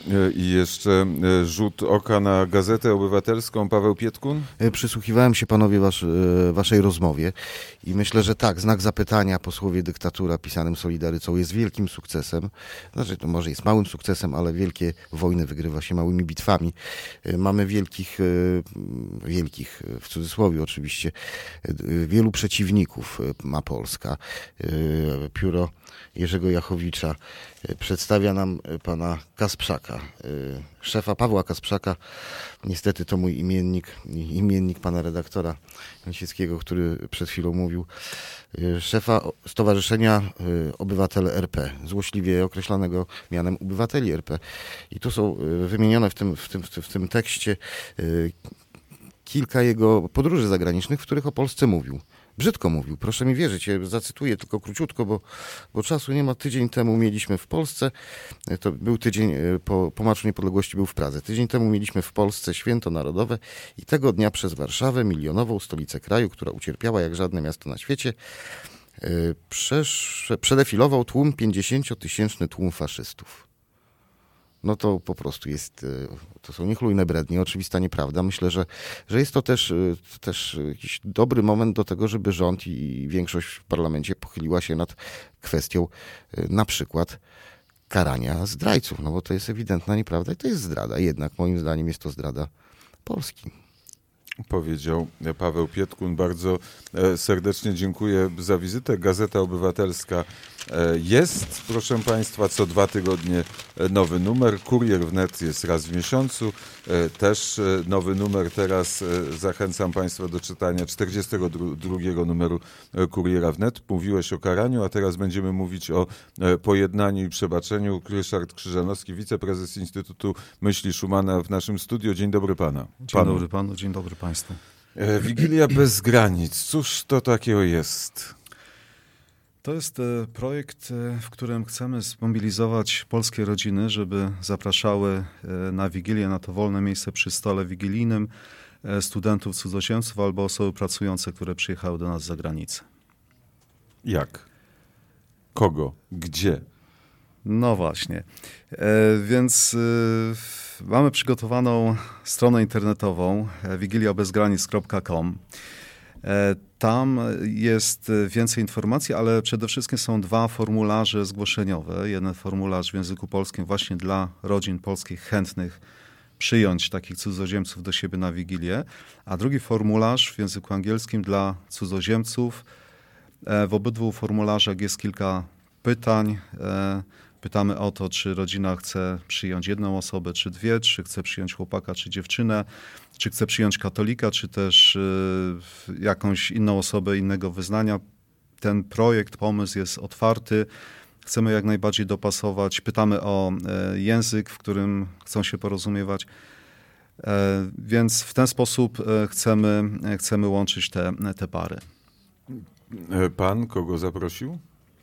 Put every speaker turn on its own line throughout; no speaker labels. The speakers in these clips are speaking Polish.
I jeszcze rzut oka na Gazetę Obywatelską. Paweł Pietkun?
Przysłuchiwałem się, panowie, waszej rozmowie i myślę, że tak, znak zapytania po słowie dyktatura pisanym Solidarycą jest wielkim sukcesem. Znaczy, to może jest małym sukcesem, ale wielkie wojny wygrywa się małymi bitwami. Mamy wielkich, w cudzysłowie oczywiście, wielu przeciwników ma Polska. Pióro Jerzego Jachowicza przedstawia nam pana Kasprzaka, szefa Pawła Kasprzaka. Niestety to mój imiennik pana redaktora Jęcieckiego, który przed chwilą mówił. Szefa Stowarzyszenia Obywatele RP, złośliwie określanego mianem Obywateli RP. I tu są wymienione w tym tekście kilka jego podróży zagranicznych, w których o Polsce mówił. Brzydko mówił, proszę mi wierzyć, ja zacytuję tylko króciutko, bo czasu nie ma. Tydzień temu mieliśmy w Polsce, to był tydzień po Marszu Niepodległości, był w Pradze. Tydzień temu mieliśmy w Polsce święto narodowe i tego dnia przez Warszawę, milionową stolicę kraju, która ucierpiała jak żadne miasto na świecie, przedefilował tłum, 50-tysięczny tłum faszystów. No to po prostu to są niechlujne brednie, oczywista nieprawda. Myślę, że jest to też jakiś dobry moment do tego, żeby rząd i większość w parlamencie pochyliła się nad kwestią na przykład karania zdrajców, no bo to jest ewidentna nieprawda i to jest zdrada. Jednak moim zdaniem jest to zdrada Polski.
Powiedział Paweł Pietkun. Bardzo serdecznie dziękuję za wizytę. Gazeta Obywatelska jest, proszę Państwa, co 2 tygodnie nowy numer. Kurier Wnet jest raz w miesiącu. Też nowy numer. Teraz zachęcam Państwa do czytania 42 numeru Kuriera Wnet. Mówiłeś o karaniu, a teraz będziemy mówić o pojednaniu i przebaczeniu. Ryszard Krzyżanowski, wiceprezes Instytutu Myśli Szumana w naszym studiu. Dzień dobry Pana.
Dzień dobry Panu, dzień dobry Państwu.
Wigilia bez granic. Cóż to takiego jest?
To jest projekt, w którym chcemy zmobilizować polskie rodziny, żeby zapraszały na Wigilię, na to wolne miejsce przy stole wigilijnym studentów, cudzoziemców albo osoby pracujące, które przyjechały do nas z zagranicy.
Jak? Kogo? Gdzie?
No właśnie. Więc mamy przygotowaną stronę internetową wigiliabezgranic.com. Tam jest więcej informacji, ale przede wszystkim są 2 formularze zgłoszeniowe. Jeden formularz w języku polskim właśnie dla rodzin polskich chętnych przyjąć takich cudzoziemców do siebie na Wigilię, a drugi formularz w języku angielskim dla cudzoziemców. W obydwu formularzach jest kilka pytań. Pytamy o to, czy rodzina chce przyjąć jedną osobę, czy 2, czy chce przyjąć chłopaka, czy dziewczynę, czy chce przyjąć katolika, czy też jakąś inną osobę innego wyznania. Ten projekt, pomysł jest otwarty. Chcemy jak najbardziej dopasować. Pytamy o język, w którym chcą się porozumiewać. Więc w ten sposób chcemy łączyć te pary.
Pan kogo zaprosił?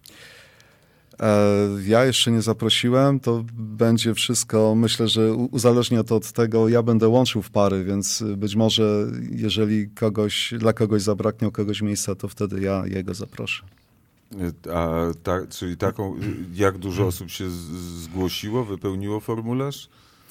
Ja jeszcze nie zaprosiłem, to będzie wszystko, myślę, że uzależnia to od tego, ja będę łączył w pary, więc być może jeżeli dla kogoś zabraknie u kogoś miejsca, to wtedy ja jego zaproszę.
Czyli taką, jak dużo osób się zgłosiło, wypełniło formularz?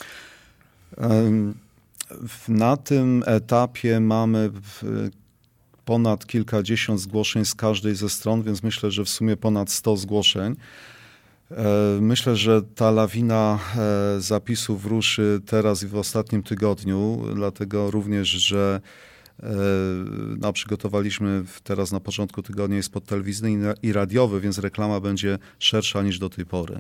Na tym etapie mamy ponad kilkadziesiąt zgłoszeń z każdej ze stron, więc myślę, że w sumie ponad 100 zgłoszeń. Myślę, że ta lawina zapisów ruszy teraz i w ostatnim tygodniu, dlatego również, że przygotowaliśmy teraz na początku tygodnia jest spot telewizyjny i radiowy, więc reklama będzie szersza niż do tej pory.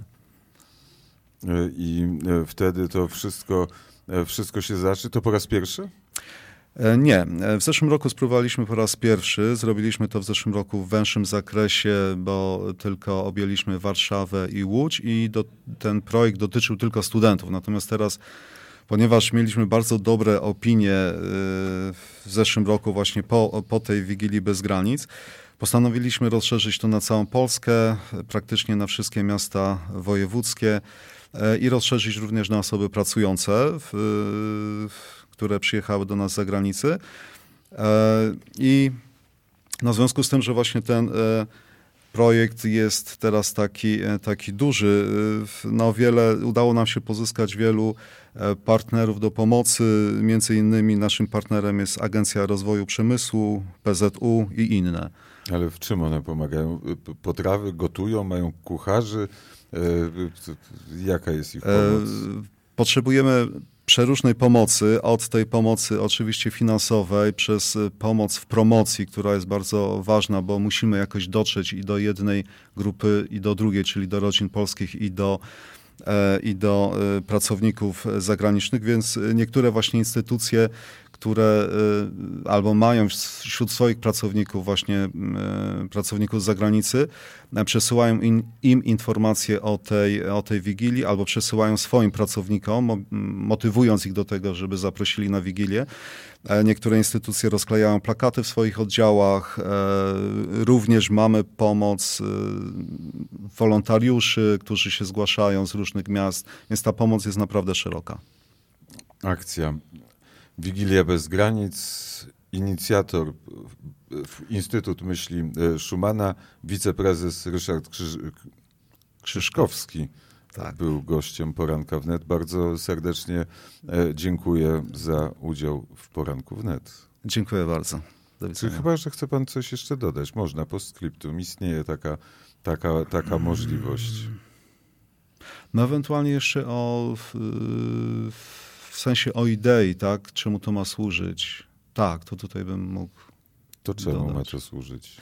I wtedy to wszystko się zacznie. To po raz pierwszy?
Nie. W zeszłym roku spróbowaliśmy po raz pierwszy. Zrobiliśmy to w zeszłym roku w węższym zakresie, bo tylko objęliśmy Warszawę i Łódź i ten projekt dotyczył tylko studentów. Natomiast teraz, ponieważ mieliśmy bardzo dobre opinie w zeszłym roku właśnie po tej Wigilii bez granic, postanowiliśmy rozszerzyć to na całą Polskę, praktycznie na wszystkie miasta wojewódzkie i rozszerzyć również na osoby pracujące, które przyjechały do nas z zagranicy. I w związku z tym, że właśnie ten projekt jest teraz taki duży. No udało nam się pozyskać wielu partnerów do pomocy. Między innymi naszym partnerem jest Agencja Rozwoju Przemysłu, PZU i inne.
Ale w czym one pomagają? Potrawy gotują, mają kucharzy? Jaka jest ich pomoc?
Potrzebujemy przeróżnej pomocy, od tej pomocy oczywiście finansowej, przez pomoc w promocji, która jest bardzo ważna, bo musimy jakoś dotrzeć i do jednej grupy, i do drugiej, czyli do rodzin polskich, i do pracowników zagranicznych, więc niektóre właśnie instytucje, które albo mają wśród swoich pracowników właśnie pracowników z zagranicy, przesyłają im informacje o tej Wigilii, albo przesyłają swoim pracownikom, motywując ich do tego, żeby zaprosili na Wigilię. Niektóre instytucje rozklejają plakaty w swoich oddziałach. Również mamy pomoc wolontariuszy, którzy się zgłaszają z różnych miast, więc ta pomoc jest naprawdę szeroka.
Akcja Wigilia bez granic, inicjator Instytut Myśli Szumana, wiceprezes Ryszard Krzyżkowski
Tak.
był gościem Poranka Wnet. Bardzo serdecznie dziękuję za udział w Poranku Wnet.
Dziękuję bardzo. Do widzenia.
Chyba, że chce pan coś jeszcze dodać. Można, postscriptum. Istnieje taka możliwość.
No ewentualnie jeszcze w sensie o idei, tak? Czemu to ma służyć? Tak, to tutaj bym mógł
To czemu
dodać.
ma to służyć?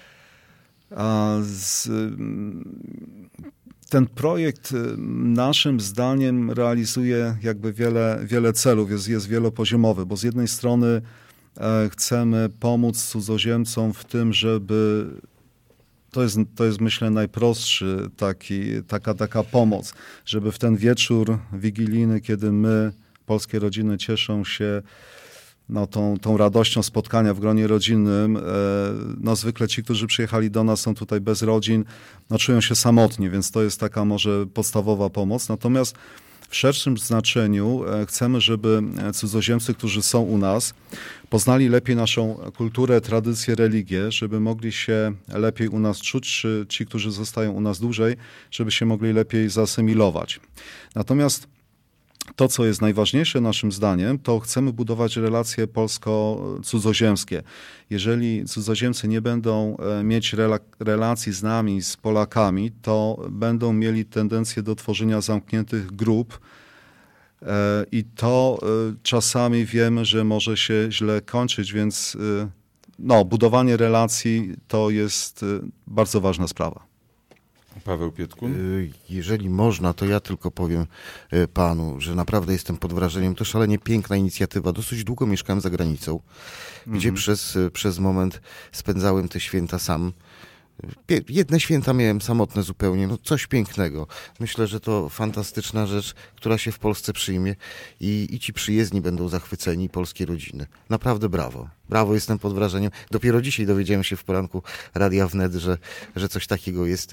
Ten projekt naszym zdaniem realizuje jakby wiele celów, jest wielopoziomowy, bo z jednej strony chcemy pomóc cudzoziemcom w tym, żeby to jest myślę najprostszy taka pomoc, żeby w ten wieczór wigilijny, kiedy my, polskie rodziny cieszą się tą radością spotkania w gronie rodzinnym, zwykle ci, którzy przyjechali do nas, są tutaj bez rodzin, czują się samotni, więc to jest taka może podstawowa pomoc. Natomiast w szerszym znaczeniu chcemy, żeby cudzoziemcy, którzy są u nas, poznali lepiej naszą kulturę, tradycję, religię, żeby mogli się lepiej u nas czuć, czy ci, którzy zostają u nas dłużej, żeby się mogli lepiej zasymilować. Natomiast to, co jest najważniejsze naszym zdaniem, to chcemy budować relacje polsko-cudzoziemskie. Jeżeli cudzoziemcy nie będą mieć relacji z nami, z Polakami, to będą mieli tendencję do tworzenia zamkniętych grup i to czasami wiemy, że może się źle kończyć, więc budowanie relacji to jest bardzo ważna sprawa.
Paweł Pietkun?
Jeżeli można, to ja tylko powiem panu, że naprawdę jestem pod wrażeniem. To szalenie piękna inicjatywa. Dosyć długo mieszkałem za granicą, gdzie przez moment spędzałem te święta sam. Jedne święta miałem samotne zupełnie, coś pięknego. Myślę, że to fantastyczna rzecz, która się w Polsce przyjmie i ci przyjezdni będą zachwyceni, polskie rodziny. Naprawdę brawo. Brawo, jestem pod wrażeniem. Dopiero dzisiaj dowiedziałem się w poranku Radia Wnet, że coś takiego jest.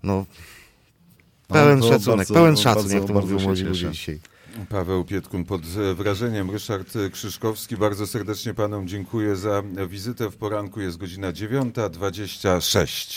Pełen szacunek, jak to mówią młodzi ludzie dzisiaj.
Paweł Pietkun pod wrażeniem. Ryszard Krzyżkowski, bardzo serdecznie panom dziękuję za wizytę w poranku. Jest godzina 9:26.